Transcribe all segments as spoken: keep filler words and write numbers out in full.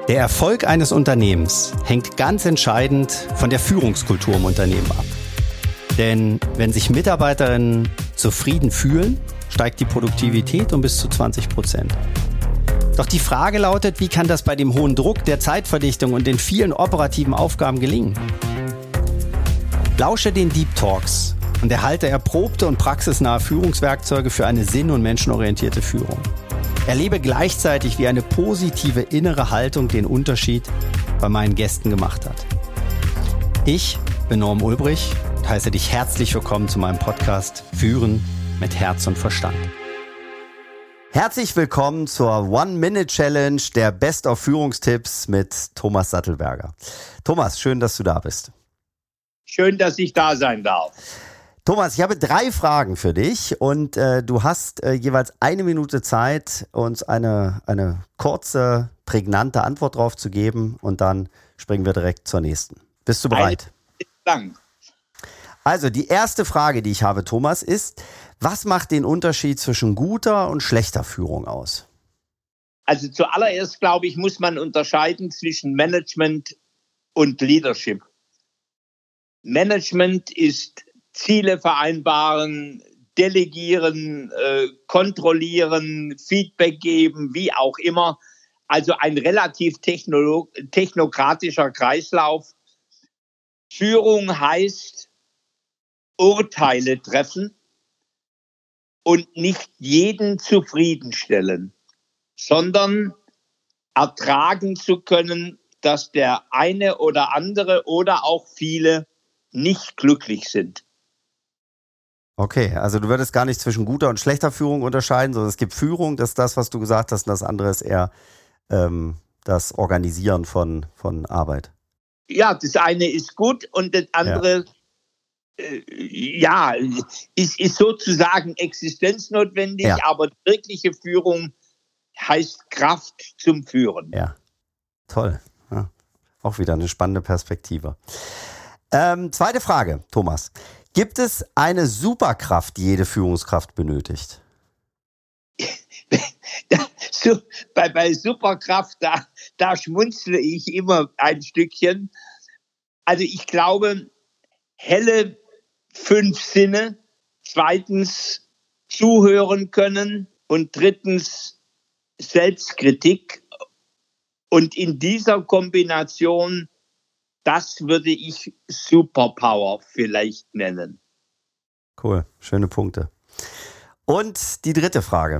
Der Erfolg eines Unternehmens hängt ganz entscheidend von der Führungskultur im Unternehmen ab. Denn wenn sich Mitarbeiterinnen zufrieden fühlen, steigt die Produktivität um bis zu zwanzig Prozent. Doch die Frage lautet, wie kann das bei dem hohen Druck, der Zeitverdichtung und den vielen operativen Aufgaben gelingen? Lausche den Deep Talks und erhalte erprobte und praxisnahe Führungswerkzeuge für eine sinn- und menschenorientierte Führung. Erlebe gleichzeitig, wie eine positive innere Haltung den Unterschied bei meinen Gästen gemacht hat. Ich bin Norm Ulbrich und heiße dich herzlich willkommen zu meinem Podcast Führen mit Herz und Verstand. Herzlich willkommen zur One-Minute-Challenge der Best-of-Führungstipps mit Thomas Sattelberger. Thomas, schön, dass du da bist. Schön, dass ich da sein darf. Thomas, ich habe drei Fragen für dich und äh, du hast äh, jeweils eine Minute Zeit, uns eine, eine kurze, prägnante Antwort drauf zu geben und dann springen wir direkt zur nächsten. Bist du bereit? Danke. Also die erste Frage, die ich habe, Thomas, ist, was macht den Unterschied zwischen guter und schlechter Führung aus? Also zuallererst, glaube ich, muss man unterscheiden zwischen Management und Leadership. Management ist Ziele vereinbaren, delegieren, äh, kontrollieren, Feedback geben, wie auch immer. Also ein relativ technolo- technokratischer Kreislauf. Führung heißt Urteile treffen und nicht jeden zufriedenstellen, sondern ertragen zu können, dass der eine oder andere oder auch viele nicht glücklich sind. Okay, also du würdest gar nicht zwischen guter und schlechter Führung unterscheiden, sondern es gibt Führung, das ist das, was du gesagt hast, und das andere ist eher ähm, das Organisieren von, von Arbeit. Ja, das eine ist gut und das andere ja, äh, ja ist, ist sozusagen existenznotwendig, ja. Aber wirkliche Führung heißt Kraft zum Führen. Ja, toll. Ja. Auch wieder eine spannende Perspektive. Ähm, zweite Frage, Thomas. Gibt es eine Superkraft, die jede Führungskraft benötigt? so, bei, bei Superkraft, da, da schmunzle ich immer ein Stückchen. Also ich glaube, helle fünf Sinne, zweitens zuhören können und drittens Selbstkritik. Und in dieser Kombination, das würde ich Superpower vielleicht nennen. Cool, schöne Punkte. Und die dritte Frage.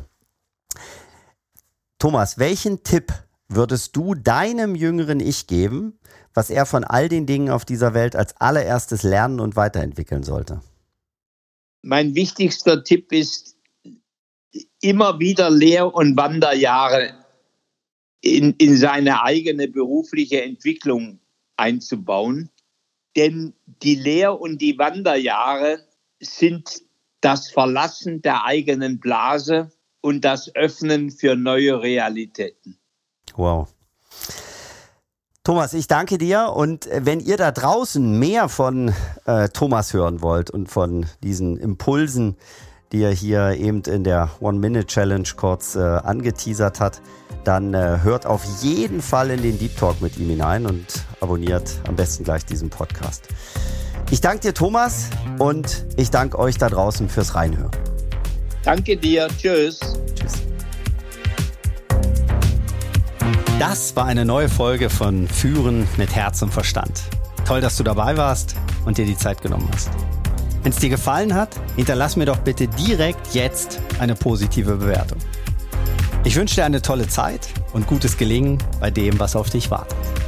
Thomas, welchen Tipp würdest du deinem jüngeren Ich geben, was er von all den Dingen auf dieser Welt als allererstes lernen und weiterentwickeln sollte? Mein wichtigster Tipp ist, immer wieder Lehr- und Wanderjahre in, in seine eigene berufliche Entwicklung einzubauen, denn die Lehr- und die Wanderjahre sind das Verlassen der eigenen Blase und das Öffnen für neue Realitäten. Wow. Thomas, ich danke dir und wenn ihr da draußen mehr von äh, Thomas hören wollt und von diesen Impulsen, die er hier eben in der One-Minute-Challenge kurz äh, angeteasert hat, dann äh, hört auf jeden Fall in den Deep Talk mit ihm hinein und abonniert am besten gleich diesen Podcast. Ich danke dir, Thomas, und ich danke euch da draußen fürs Reinhören. Danke dir. Tschüss. Tschüss. Das war eine neue Folge von Führen mit Herz und Verstand. Toll, dass du dabei warst und dir die Zeit genommen hast. Wenn es dir gefallen hat, hinterlass mir doch bitte direkt jetzt eine positive Bewertung. Ich wünsche dir eine tolle Zeit und gutes Gelingen bei dem, was auf dich wartet.